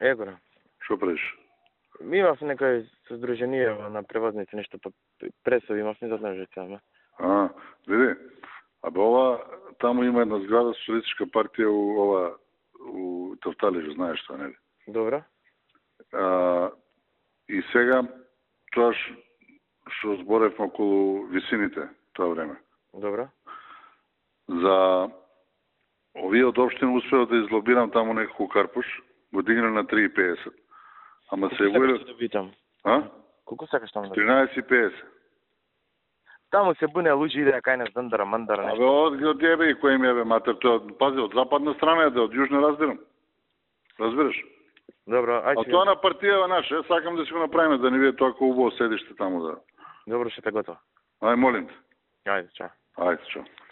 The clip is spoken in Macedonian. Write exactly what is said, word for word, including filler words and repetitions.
Е, бра. Што правиш? Ми имав некој создружение на превозници, нешто па пресови, имав не знаеш дека. А, види. Абе ова таму има една зграда социјалистичка партија у ова у Тофталија, знаеш што, нели? Добро. А, и сега тоа што зборевме околу висините тоа време. Добро. За овие од општина успеа да излобирам таму некако карпуш, го дигна на три и педесет. Ама се Колку да питам? А? Колку сакаш таму да? тринаесет и педесет. Таму се буне луѓе иде кај нас дандара мандара Абе, нешто. од од тебе и кој ми е бе матер, тоа пази од западна страна е, да од јужна разбирам. Разбираш? Добро, ајде. А тоа на партија наша, сакам да си го направиме да не биде тоа како убаво седиште таму да. Добро, ще те готово. Ај молим те. Ајде, чао. Ајде, чао.